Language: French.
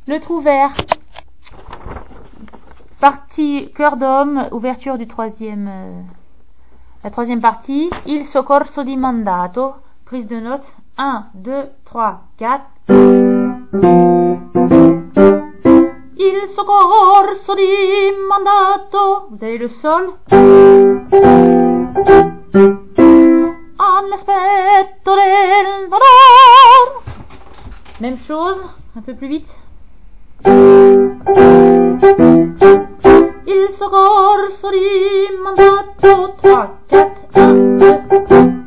Le trou vert. Partie cœur d'homme, ouverture du la troisième partie. Il soccorso di mandato. Prise de notes. 1, 2, 3, 4. Il soccorso di mandato. Vous avez le sol. All'aspetto del valor. Même chose, un peu plus vite. Il soccorso di mandato. 3, 4, 1, 2.